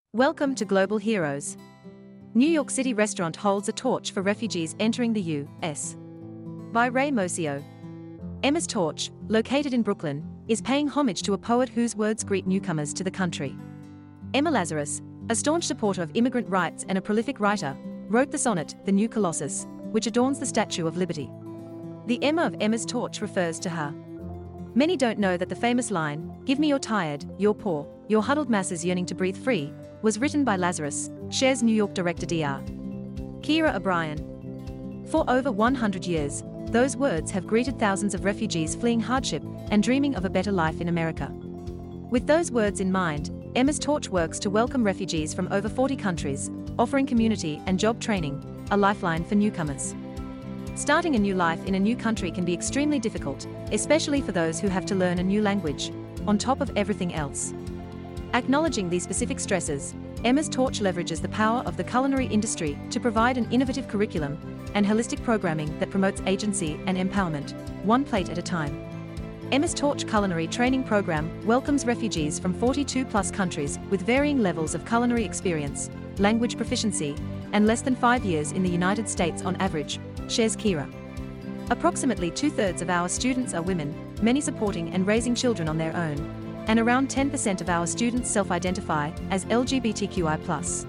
Welcome to Global Heroes. New York City restaurant holds a torch for refugees entering the U.S. By Ray Mosio. Emma's Torch, located in Brooklyn, is paying homage to a poet whose words greet newcomers to the country. Emma Lazarus, a staunch supporter of immigrant rights and a prolific writer, wrote the sonnet, The New Colossus, which adorns the Statue of Liberty. The Emma of Emma's Torch refers to her. Many don't know that the famous line, "Give me your tired, your poor, your huddled masses yearning to breathe free," was written by Lazarus, shares New York director Dr. Kira O'Brien. For over 100 years, those words have greeted thousands of refugees fleeing hardship and dreaming of a better life in America. With those words in mind, Emma's Torch works to welcome refugees from over 40 countries, offering community and job training, a lifeline for newcomers. Starting a new life in a new country can be extremely difficult, especially for those who have to learn a new language, on top of everything else. Acknowledging these specific stresses, Emma's Torch leverages the power of the culinary industry to provide an innovative curriculum and holistic programming that promotes agency and empowerment, one plate at a time. Emma's Torch culinary training program welcomes refugees from 42+ countries with varying levels of culinary experience, language proficiency, and less than 5 years in the United States on average, shares Kira. Approximately 2/3 of our students are women, many supporting and raising children on their own, and around 10% of our students self-identify as LGBTQI+.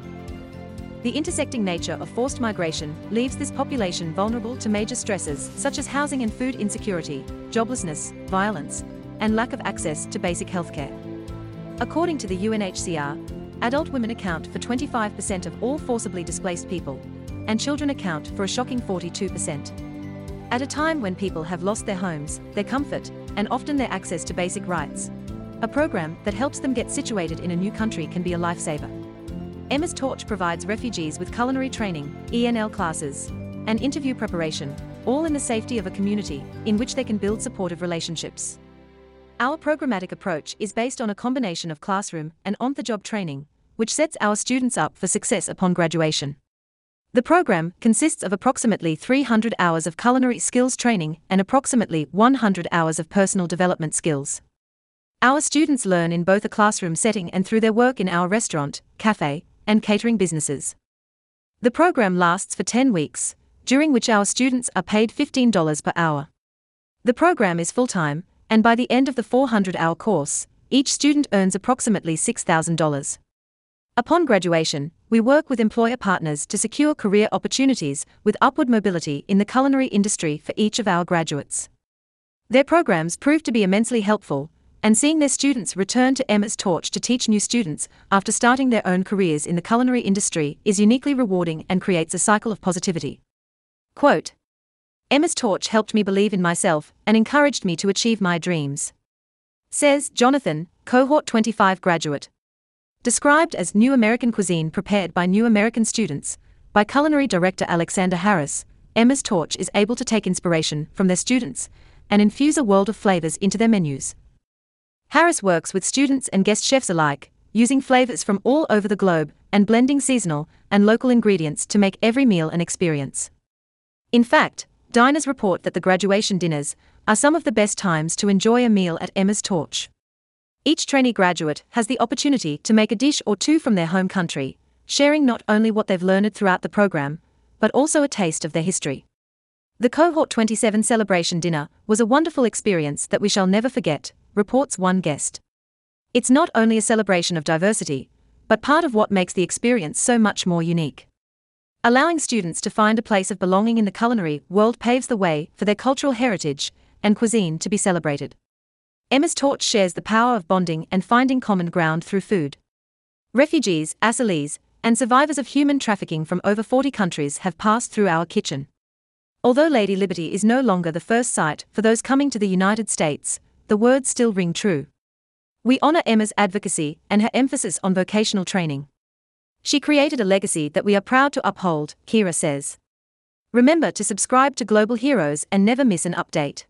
The intersecting nature of forced migration leaves this population vulnerable to major stresses such as housing and food insecurity, joblessness, violence, and lack of access to basic healthcare. According to the UNHCR, adult women account for 25% of all forcibly displaced people, and children account for a shocking 42%. At a time when people have lost their homes, their comfort, and often their access to basic rights, a program that helps them get situated in a new country can be a lifesaver. Emma's Torch provides refugees with culinary training, ENL classes, and interview preparation, all in the safety of a community in which they can build supportive relationships. Our programmatic approach is based on a combination of classroom and on-the-job training, which sets our students up for success upon graduation. The program consists of approximately 300 hours of culinary skills training and approximately 100 hours of personal development skills. Our students learn in both a classroom setting and through their work in our restaurant, cafe, and catering businesses. The program lasts for 10 weeks, during which our students are paid $15 per hour. The program is full-time, and by the end of the 400-hour course, each student earns approximately $6,000. Upon graduation, we work with employer partners to secure career opportunities with upward mobility in the culinary industry for each of our graduates. Their programs prove to be immensely helpful, and seeing their students return to Emma's Torch to teach new students after starting their own careers in the culinary industry is uniquely rewarding and creates a cycle of positivity. Quote, "Emma's Torch helped me believe in myself and encouraged me to achieve my dreams," says Jonathan, Cohort 25 graduate. Described as new American cuisine prepared by new American students, by culinary director Alexander Harris, Emma's Torch is able to take inspiration from their students and infuse a world of flavors into their menus. Harris works with students and guest chefs alike, using flavors from all over the globe and blending seasonal and local ingredients to make every meal an experience. In fact, diners report that the graduation dinners are some of the best times to enjoy a meal at Emma's Torch. Each trainee graduate has the opportunity to make a dish or two from their home country, sharing not only what they've learned throughout the program, but also a taste of their history. The Cohort 27 celebration dinner was a wonderful experience that we shall never forget, reports one guest. It's not only a celebration of diversity, but part of what makes the experience so much more unique. Allowing students to find a place of belonging in the culinary world paves the way for their cultural heritage and cuisine to be celebrated. Emma's Torch shares the power of bonding and finding common ground through food. Refugees, asylees, and survivors of human trafficking from over 40 countries have passed through our kitchen. Although Lady Liberty is no longer the first sight for those coming to the United States, the words still ring true. We honor Emma's advocacy and her emphasis on vocational training. She created a legacy that we are proud to uphold, Kira says. Remember to subscribe to Global Heroes and never miss an update.